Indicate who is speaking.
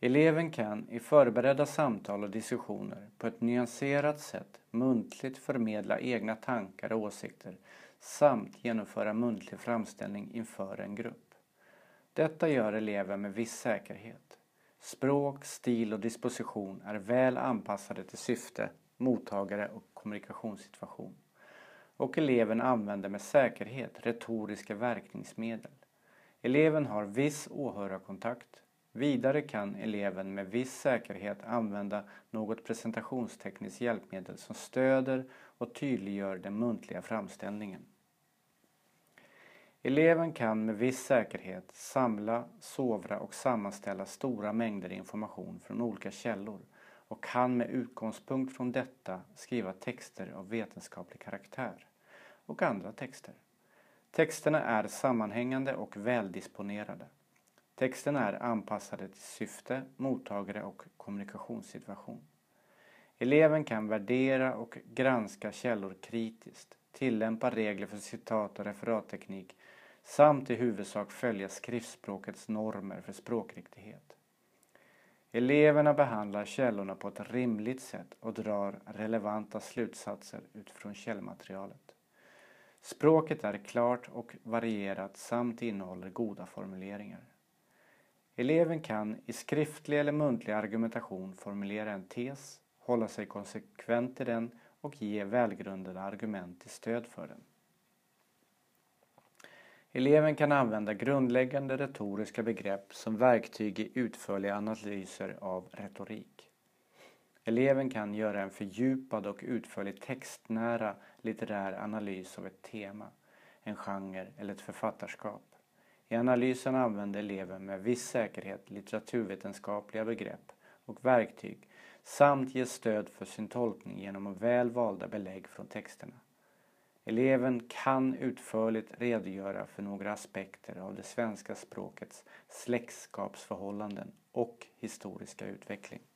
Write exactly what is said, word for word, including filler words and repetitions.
Speaker 1: Eleven kan i förberedda samtal och diskussioner på ett nyanserat sätt muntligt förmedla egna tankar och åsikter samt genomföra muntlig framställning inför en grupp. Detta gör eleven med viss säkerhet. Språk, stil och disposition är väl anpassade till syfte, mottagare och kommunikationssituation. Och eleven använder med säkerhet retoriska verkningsmedel. Eleven har viss åhörarkontakt. Vidare kan eleven med viss säkerhet använda något presentationstekniskt hjälpmedel som stöder och tydliggör den muntliga framställningen. Eleven kan med viss säkerhet samla, sovra och sammanställa stora mängder information från olika källor och kan med utgångspunkt från detta skriva texter av vetenskaplig karaktär och andra texter. Texterna är sammanhängande och väldisponerade. Texterna är anpassade till syfte, mottagare och kommunikationssituation. Eleven kan värdera och granska källor kritiskt, tillämpa regler för citat- och referatteknik samt i huvudsak följa skriftspråkets normer för språkriktighet. Eleverna behandlar källorna på ett rimligt sätt och drar relevanta slutsatser utifrån källmaterialet. Språket är klart och varierat samt innehåller goda formuleringar. Eleven kan i skriftlig eller muntlig argumentation formulera en tes, hålla sig konsekvent i den och ge välgrundade argument till stöd för den. Eleven kan använda grundläggande retoriska begrepp som verktyg i utförliga analyser av retorik. Eleven kan göra en fördjupad och utförlig textnära litterär analys av ett tema, en genre eller ett författarskap. I analysen använder eleven med viss säkerhet litteraturvetenskapliga begrepp och verktyg samt ger stöd för sin tolkning genom väl valda belägg från texterna. Eleven kan utförligt redogöra för några aspekter av det svenska språkets släktskapsförhållanden och historiska utveckling.